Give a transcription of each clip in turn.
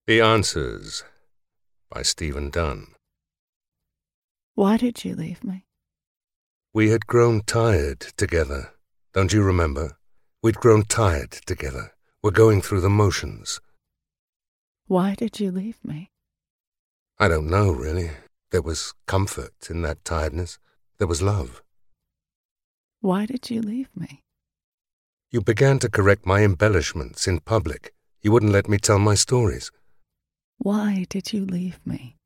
The Answers by Stephen Dunn. Why did you leave me? We had grown tired together. Don't you remember? We'd grown tired together. We're going through the motions. Why did you leave me? I don't know, really. There was comfort in that tiredness. There was love. Why did you leave me? You began to correct my embellishments in public. You wouldn't let me tell my stories. Why did you leave me?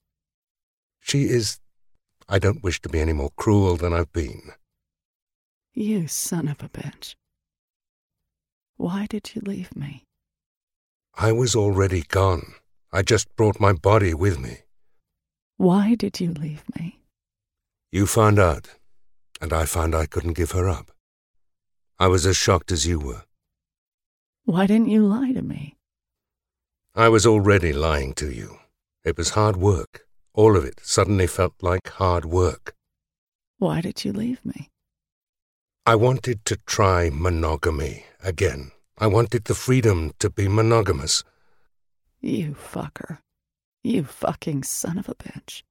I don't wish to be any more cruel than I've been. You son of a bitch. Why did you leave me? I was already gone. I just brought my body with me. Why did you leave me? You found out, and I found I couldn't give her up. I was as shocked as you were. Why didn't you lie to me? I was already lying to you. It was hard work. All of it suddenly felt like hard work. Why did you leave me? I wanted to try monogamy again. I wanted the freedom to be monogamous. You fucker. You fucking son of a bitch.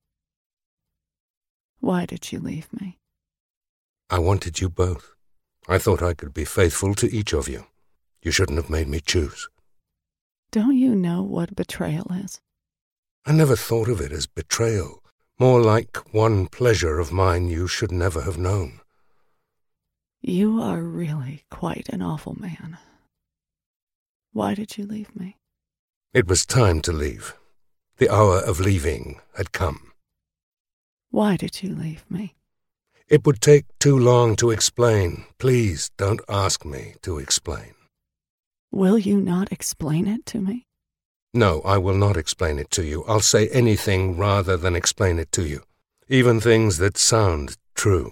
Why did you leave me? I wanted you both. I thought I could be faithful to each of you. You shouldn't have made me choose. Don't you know what betrayal is? I never thought of it as betrayal. More like one pleasure of mine you should never have known. You are really quite an awful man. Why did you leave me? It was time to leave. The hour of leaving had come. Why did you leave me? It would take too long to explain. Please don't ask me to explain. Will you not explain it to me? No, I will not explain it to you. I'll say anything rather than explain it to you, even things that sound true.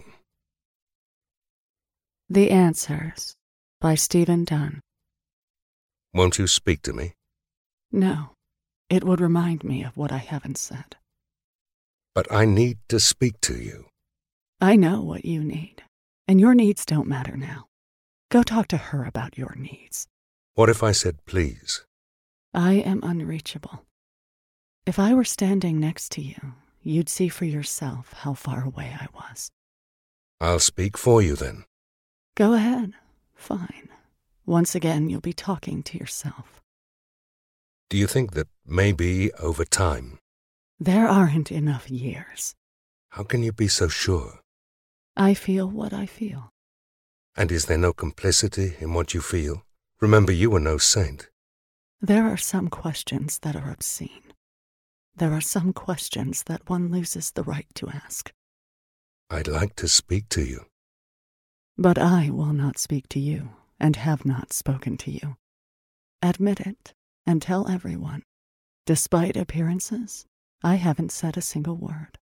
The Answers by Stephen Dunn. Won't you speak to me? No, it would remind me of what I haven't said. But I need to speak to you. I know what you need, and your needs don't matter now. Go talk to her about your needs. What if I said please? I am unreachable. If I were standing next to you, you'd see for yourself how far away I was. I'll speak for you then. Go ahead. Fine. Once again, you'll be talking to yourself. Do you think that maybe over time? There aren't enough years. How can you be so sure? I feel what I feel. And is there no complicity in what you feel? Remember, you were no saint. There are some questions that are obscene. There are some questions that one loses the right to ask. I'd like to speak to you. But I will not speak to you, and have not spoken to you. Admit it, and tell everyone. Despite appearances, I haven't said a single word.